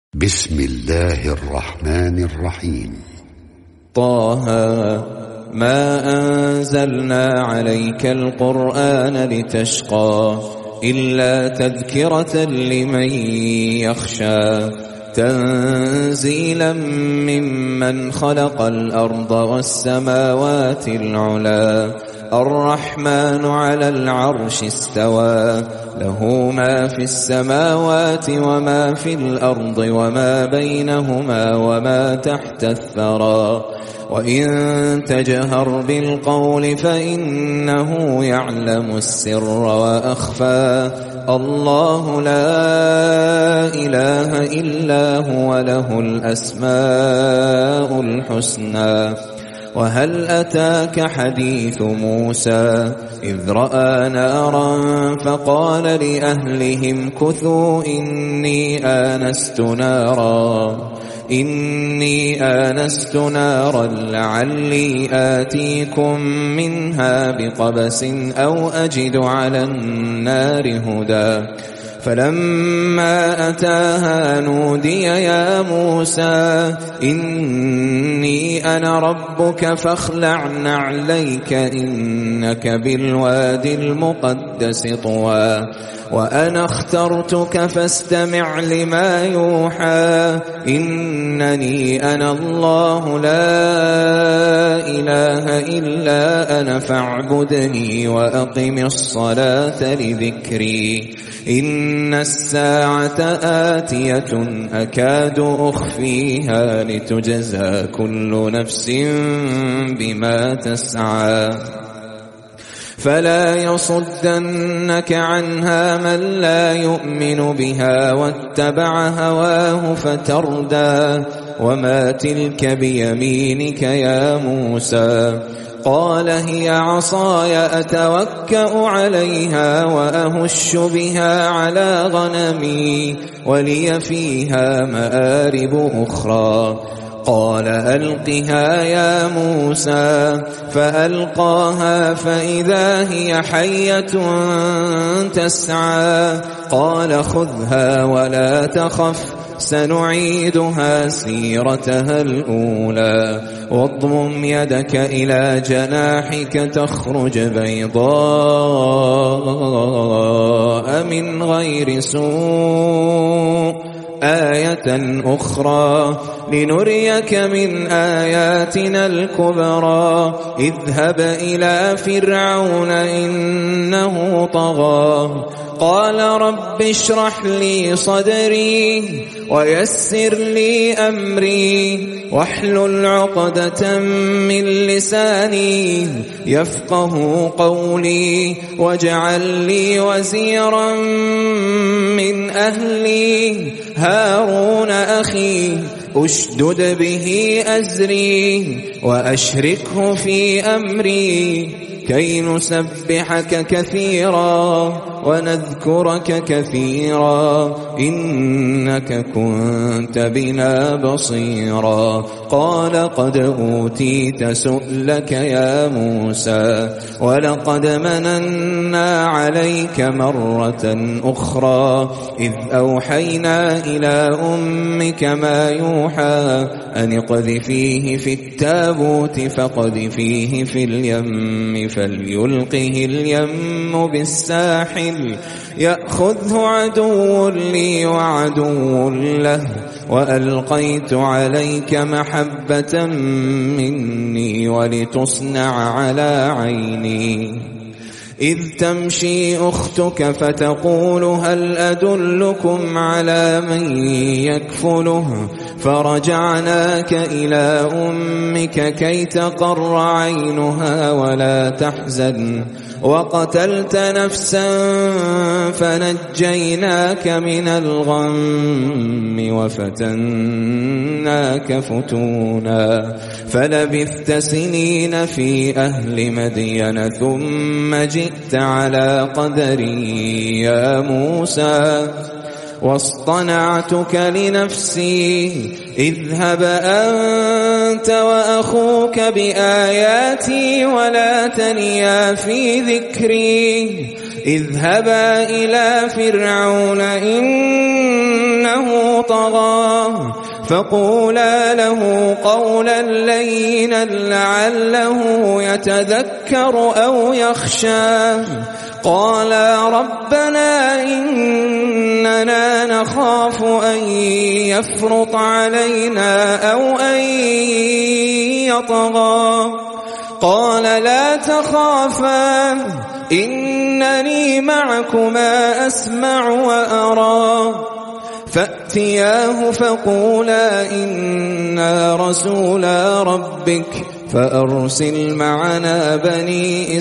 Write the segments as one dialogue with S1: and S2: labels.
S1: بسم الله الرحمن الرحيم.
S2: طه ما أنزلنا عليك القرآن لتشقى إلا تذكرة لمن يخشى تنزيلا ممن خلق الأرض والسماوات العلى الرحمن على العرش استوى له ما في السماوات وما في الأرض وما بينهما وما تحت الثرى وإن تجهر بالقول فإنه يعلم السر وأخفى الله لا إله إلا هو له الأسماء الحسنى. وهل أتاك حديث موسى إذ رأى نارا فقال لأهلهم كثوا إني آنست نارا لعلي آتيكم منها بقبس أو أجد على النار هدى فلما أتاها نودي يا موسى إني أنا ربك فاخلع نعليك إنك بالوادي المقدس طوى وأنا اخترتك فاستمع لما يوحى إنني أنا الله لا إله إلا أنا فاعبدني وأقم الصلاة لذكري إن الساعة آتية أكاد أخفيها لتجزى كل نفس بما تسعى فلا يصدنك عنها من لا يؤمن بها واتبع هواه فتردى وما تلك بيمينك يا موسى قال هي عصاي أتوكأ عليها وأهش بها على غنمي ولي فيها مآرب أخرى قال ألقها يا موسى فألقاها فإذا هي حية تسعى قال خذها ولا تخف سنعيدها سيرتها الأولى واضمم يدك إلى جناحك تخرج بيضاء من غير سوء آية أخرى لنريك من آياتنا الكبرى اذهب إلى فرعون إنه طغى قال رب اشرح لي صدري ويسر لي أمري واحلل عقدة من لساني يفقه قولي واجعل لي وزيرا من أهلي هارون أخي أشدد به أزري وأشركه في أمري كي نسبحك كثيرا ونذكرك كثيرا إنك كنت بنا بصيرا قال قد أوتيت سؤلك يا موسى ولقد مننا عليك مرة أخرى إذ أوحينا إلى أمك ما يوحى أن اقذفيه في التابوت فاقذفيه في اليم فليلقه اليم بالساحل يأخذه عدو لي وعدو له وألقيت عليك محبة مني ولتصنع على عيني إذ تمشي أختك فتقول هل أدلكم على من يكفله فرجعناك إلى أمك كي تقر عينها ولا تحزن وقتلت نفسا فنجيناك من الغم وفتناك فتونا فلبثت سنين في أهل مدين ثم جئت على قدري يا موسى واصطنعتك لنفسي اذهب أنت وأخوك بآياتي ولا تنيا في ذكري اذهبا إلى فرعون إنه طغى فقولا له قولا لينا لعله يتذكر أو يخشى قالا ربنا إننا نخاف أن يفرط علينا أو أن يطغى قال لا تخافا إنني معكما أسمع وأرى فأتياه فقولا إنا رسولا ربك فأرسل معنا بني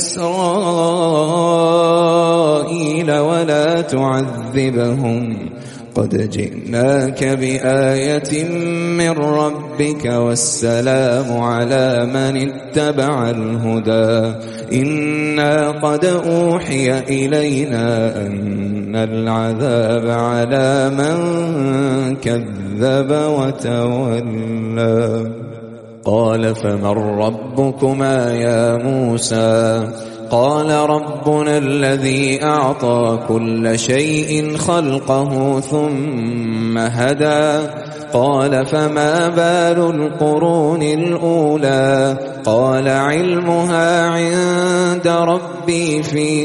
S2: إسرائيل ولا تعذبهم قد جئناك بآية من ربك والسلام على من اتبع الهدى إنا قد أوحي إلينا أن العذاب على من كذب وتولى قال فمن ربكما يا موسى قال ربنا الذي أعطى كل شيء خلقه ثم هدى قال فما بال القرون الأولى قال علمها عند ربي في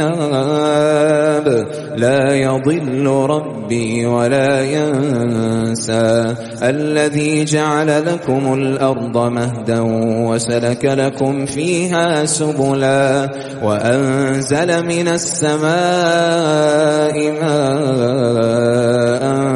S2: كتاب لا يضل ربي ولا ينسى الذي جعل لكم الأرض مهدا وسلك لكم فيها سبلا وأنزل من السماء ماء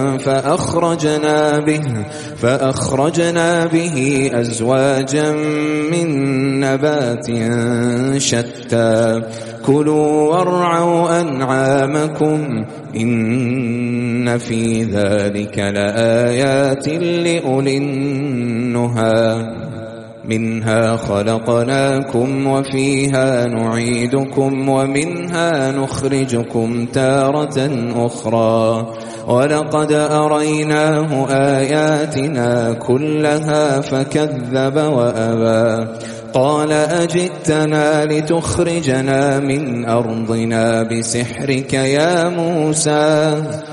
S2: فأخرجنا به أزواجا من نبات شتى كلوا وارعوا أنعامكم إن في ذلك لآيات لأولي النهى منها خلقناكم وفيها نعيدكم ومنها نخرجكم تارة أخرى ولقد أريناه آياتنا كلها فكذب وأبى قال أجئتنا لتخرجنا من أرضنا بسحرك يا موسى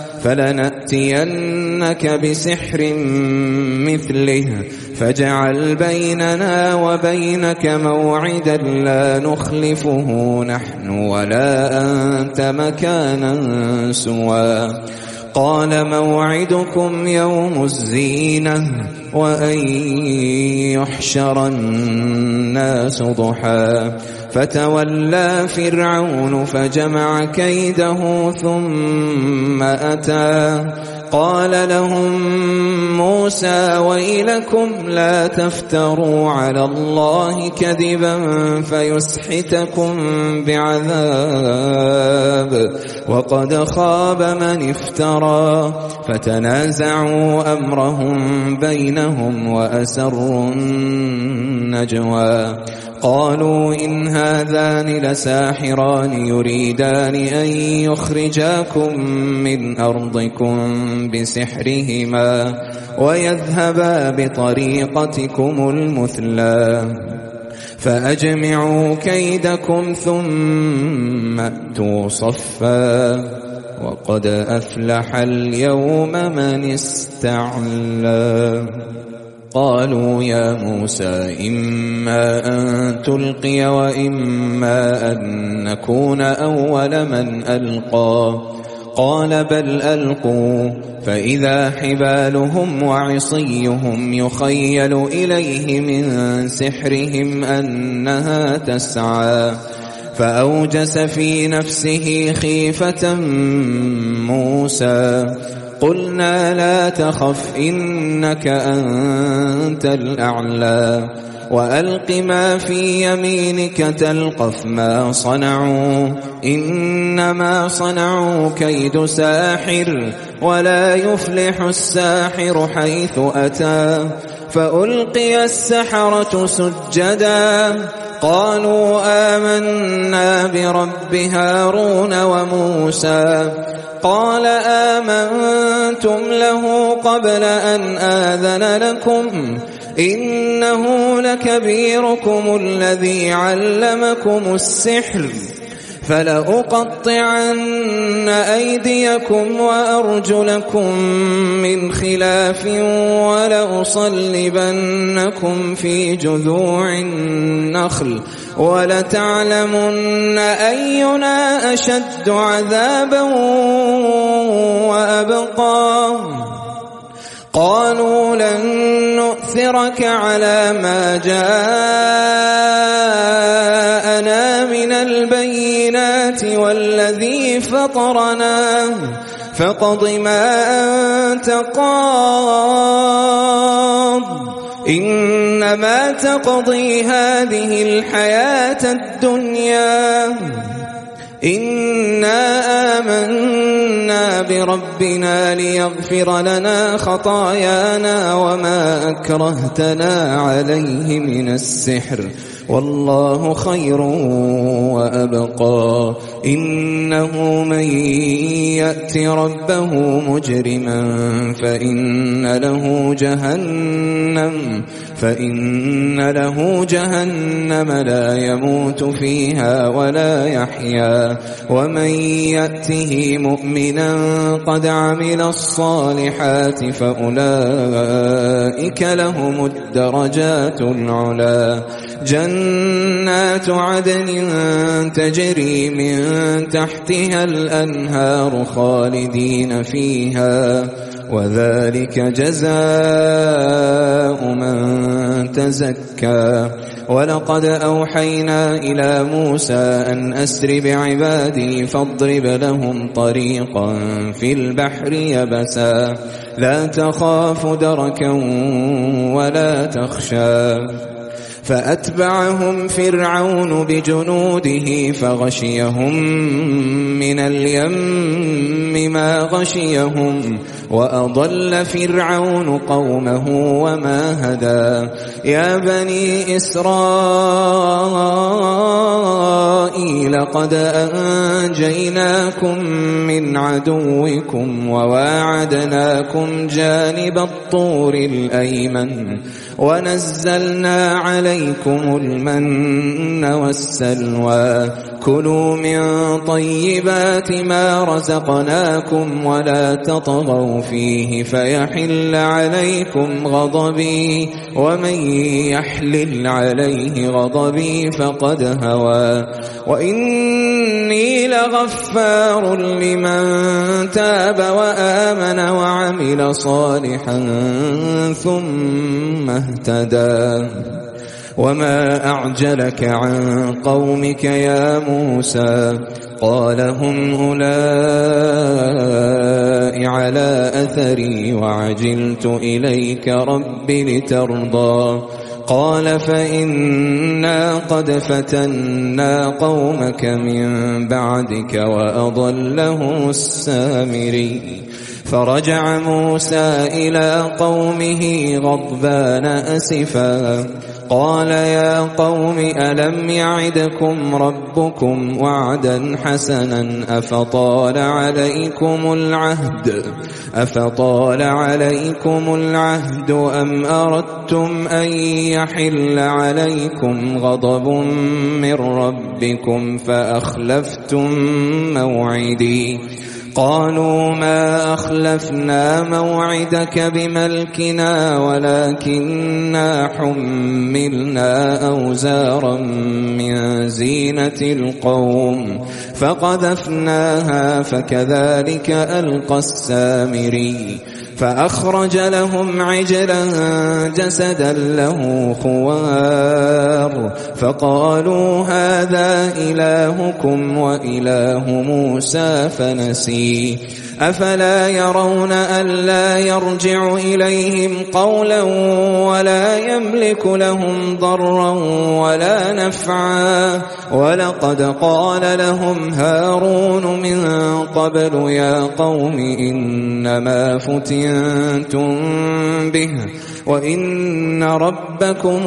S2: فلنأتينك بسحر مثله فاجعل بيننا وبينك موعدا لا نخلفه نحن ولا أنت مكانا سوى قال موعدكم يوم الزينة وأن يحشر الناس ضحى فتولى فرعون فجمع كيده ثم أتى قال لهم موسى ويلكم لا تفتروا على الله كذبا فيسحتكم بعذاب وقد خاب من افترى فتنازعوا أمرهم بينهم وأسروا النجوى قالوا إن هذان لساحران يريدان أن يخرجاكم من أرضكم بسحرهما ويذهبا بطريقتكم المثلى فأجمعوا كيدكم ثم أتوا صفا وقد أفلح اليوم من استعلى قالوا يا موسى إما أن تلقي وإما أن نكون أول من ألقى قال بل ألقوا فإذا حبالهم وعصيهم يخيل إليه من سحرهم أنها تسعى فأوجس في نفسه خيفة موسى قلنا لا تخف إنك أنت الأعلى وألق ما في يمينك تلقف ما صنعوا إنما صنعوا كيد ساحر ولا يفلح الساحر حيث أتى فألقي السحرة سجدا قالوا آمنا برب هارون وموسى قال آمنتم له قبل أن آذن لكم إنه لكبيركم الذي علمكم السحر فلأقطعن أيديكم وأرجلكم من خلاف ولأصلبنكم في جذوع النخل ولتعلمن أينا أشد عذابا وأبقى قالوا لن نؤثرك على ما جاءنا من البينات والذي فطرنا فاقض ما أنت قاض إنما تقضي هذه الحياة الدنيا إنا آمنا بربنا ليغفر لنا خطايانا وما أكرهتنا عليه من السحر والله خير وأبقى إنه من يأت ربه مجرما فإن له جهنم لا يموت فيها ولا يحيا ومن يأته مؤمنا قد عمل الصالحات فأولئك لهم الدرجات العلى جنات عدن تجري من تحتها الأنهار خالدين فيها وذلك جزاء من تزكى ولقد أوحينا إلى موسى أن أسر بعبادي فاضرب لهم طريقا في البحر يبسا لا تخاف دركا ولا تخشى فأتبعهم فرعون بجنوده فغشيهم من اليم ما غشيهم وأضل فرعون قومه وما هدى يا بني إسرائيل قد أنجيناكم من عدوكم وواعدناكم جانب الطور الأيمن ونزلنا عليكم المن والسلوى كلوا من طيبات ما رزقناكم ولا تطغوا فيه فيحل عليكم غضبي ومن يحلل عليه غضبي فقد هوى وإني لغفار لمن تاب وآمن وعمل صالحا ثم اهتدى وما أعجلك عن قومك يا موسى قال هم أولئك على أثري وعجلت إليك رب لترضى قال فإنا قد فتنا قومك من بعدك وأضلهم السامري فرجع موسى إلى قومه غضبان أسفا قال يا قوم ألم يعدكم ربكم وعدا حسنا أفطال عليكم العهد أم أردتم أن يحل عليكم غضب من ربكم فأخلفتم موعدي قالوا ما أخلفنا موعدك بملكنا ولكننا حملنا أوزارا من زينة القوم فقذفناها فكذلك ألقى السامري فأخرج لهم عجلا جسدا له خوار فقالوا هذا إلهكم وإله موسى فنسي أفلا يرون ألا يرجع إليهم قولا ولا يملك لهم ضرا ولا نفعا ولقد قال لهم هارون من قبل يا قوم إنما فتنتم به وإن ربكم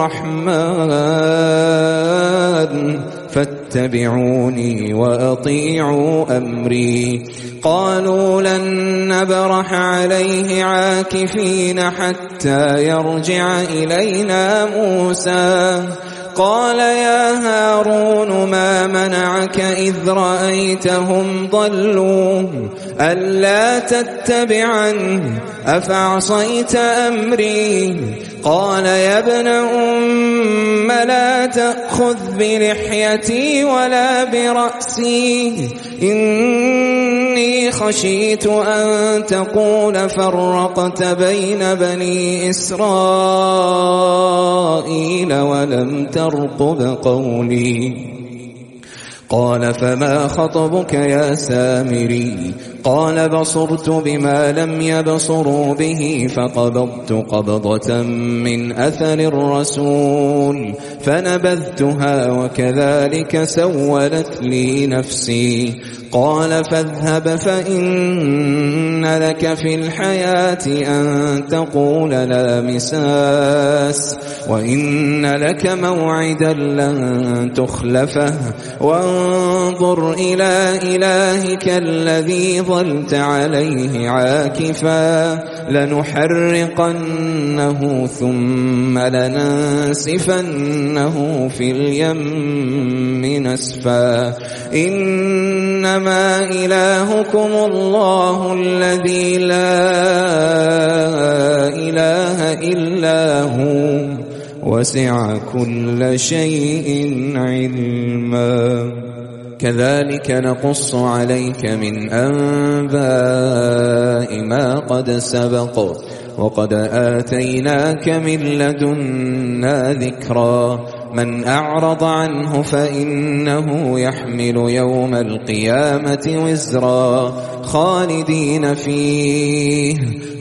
S2: الرحمن فاتبعوني وأطيعوا أمري قالوا لن نبرح عليه عاكفين حتى يرجع إلينا موسى قال يا هارون ما منعك إذ رأيتهم ضلوا ألا تتبعن أفعصيت أمري قال يا ابن أم لا تأخذ بلحيتي ولا برأسي إني خشيت أن تقول فرقت بين بني إسرائيل ولم ترقب قولي قال فما خطبك يا سامري قال بصرت بما لم يبصروا به فقبضت قبضة من أثر الرسول فنبذتها وكذلك سولت لي نفسي قال فاذهب فإن لك في الحياة أن تقول لا مساس وإن لك موعدا لن تخلفه وانظر إلى إلهك الذي ظلت عليه عاكفا لنحرقنه ثم لننسفنه في اليم نسفا إنما إلهكم الله الذي لا إله إلا هو وسع كل شيء علما كذلك نقص عليك من أنباء ما قد سبق وقد آتيناك من لدنا ذكرا من أعرض عنه فإنه يحمل يوم القيامة وزرا خالدين فيه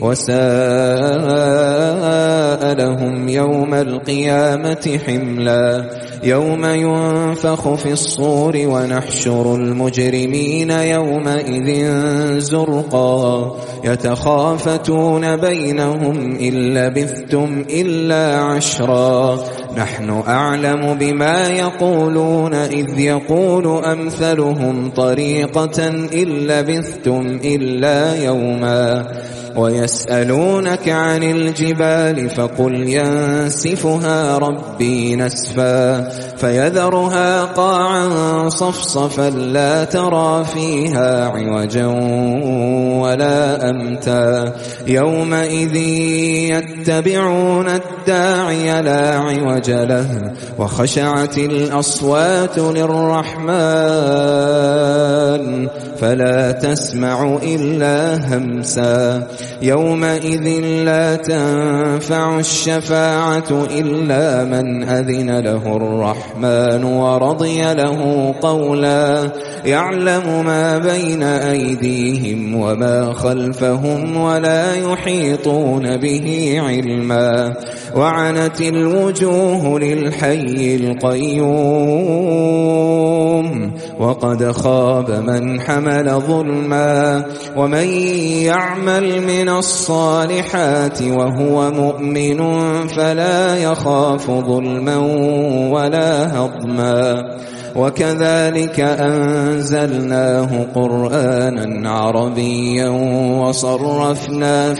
S2: وساء لهم يوم القيامة حملا يوم ينفخ في الصور ونحشر المجرمين يومئذ زرقا يتخافتون بينهم إن لبثتم إلا عشرا نحن أعلم بما يقولون إذ يقول أمثلهم طريقة إن لبثتم إلا يوما ويسألونك عن الجبال فقل ينسفها ربي نسفا فيذرها قاعا صفصفا لا ترى فيها عوجا ولا أمتا يومئذ يتبعون الداعي لا عوج له وخشعت الأصوات للرحمن فلا تسمع إلا همسا يومئذ لا تنفع الشفاعة إلا من أذن له الرحمن ورضي له قولا يعلم ما بين أيديهم وما خلفهم ولا يحيطون به علما وعنت الوجوه للحي القيوم وقد خاب من حمل ظلما ومن يعمل من الصالحات وهو مؤمن فلا يخاف ظلما ولا هضما وكذلك أنزلناه قرآنا عربيا وصرفنا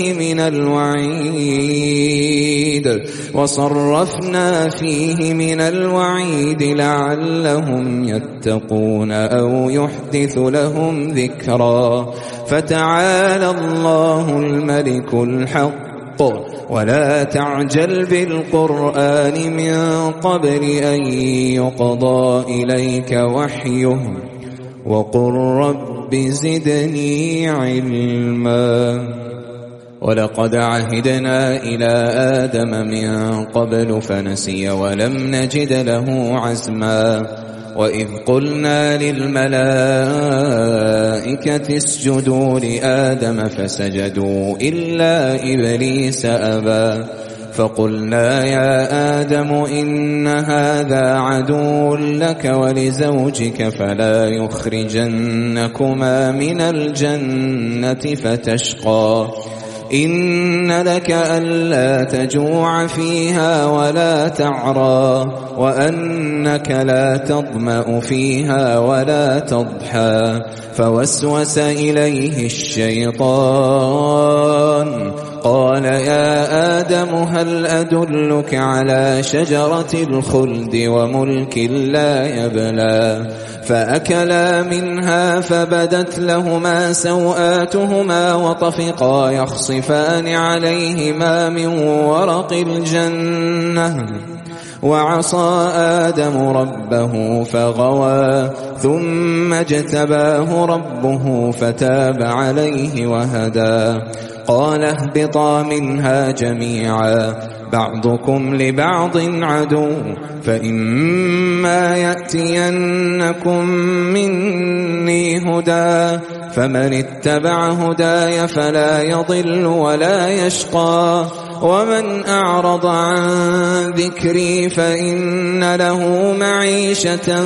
S2: فيه من الوعيد لعلهم يتقون أو يحدث لهم ذكرا فتعالى الله الملك الحق ولا تعجل بالقرآن من قبل أن يقضى إليك وحيه وقل رب زدني علما ولقد عهدنا إلى آدم من قبل فنسي ولم نجد له عزما وإذ قلنا للملائكة اسجدوا لآدم فسجدوا إلا إبليس أبى فقلنا يا آدم إن هذا عدو لك ولزوجك فلا يخرجنكما من الجنة فتشقى إن لك ألا تجوع فيها ولا تعرى وأنك لا تظمأ فيها ولا تضحى فوسوس إليه الشيطان فقال يا آدم هل أدلك على شجرة الخلد وملك لا يبلى فأكلا منها فبدت لهما سوآتهما وطفقا يخصفان عليهما من ورق الجنة وعصى آدم ربه فغوى ثم اجتباه ربه فتاب عليه وهدى قال اهبطا منها جميعا بعضكم لبعض عدو فإما يأتينكم مني هدى فمن اتبع هداي فلا يضل ولا يشقى ومن أعرض عن ذكري فإن له معيشة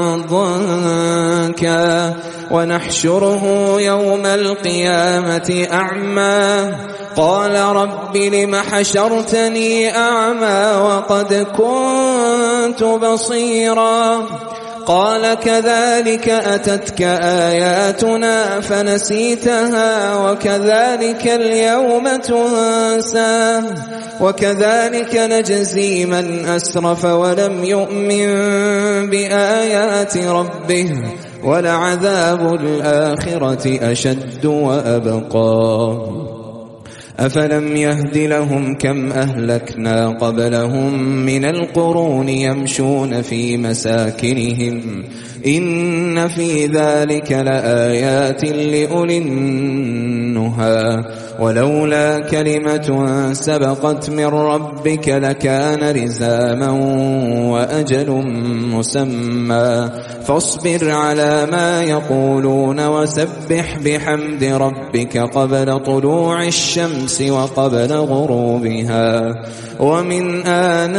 S2: ضنكا ونحشره يوم القيامة أعمى قال رب لم حشرتني أعمى وقد كنت بصيرا قال كذلك أتتك آياتنا فنسيتها وكذلك اليوم تنسى وكذلك نجزي من أسرف ولم يؤمن بآيات ربه ولعذاب الآخرة أشد وأبقى أفلم يهد لهم كم أهلكنا قبلهم من القرون يمشون في مساكنهم إن في ذلك لآيات لأولي النهى ولولا كلمة سبقت من ربك لكان لزاما وأجل مسمى فاصبر على ما يقولون وسبح بحمد ربك قبل طلوع الشمس وقبل غروبها ومن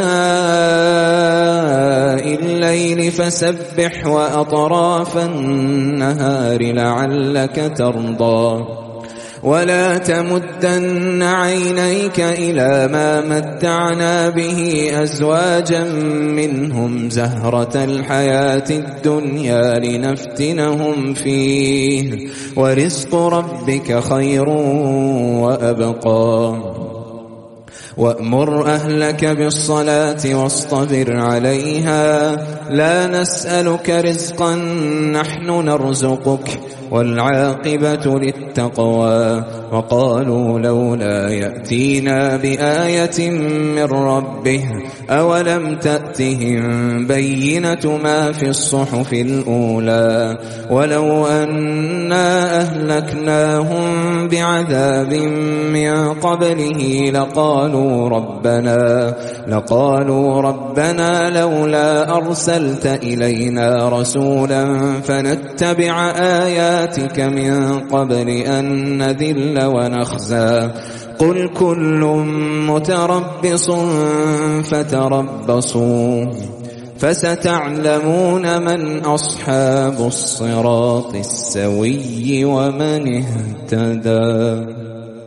S2: آناء الليل فسبح وأطراف النهار لعلك ترضى ولا تمدن عينيك إلى ما متعنا به أزواجا منهم زهرة الحياة الدنيا لنفتنهم فيه ورزق ربك خير وأبقى وأمر أهلك بالصلاة واصطبر عليها لا نسألك رزقا نحن نرزقك والعاقبة للتقوى وقالوا لولا يأتينا بآية من ربه أولم تأتهم بينة ما في الصحف الأولى ولو أنا أهلكناهم بعذاب من قبله لقالوا ربنا لولا أرسلت إلينا رسولا فنتبع آياتك من قبل أن نذل ونخزى قل كل متربص فتربصوا فستعلمون من أصحاب الصراط السوي ومن اهتدى.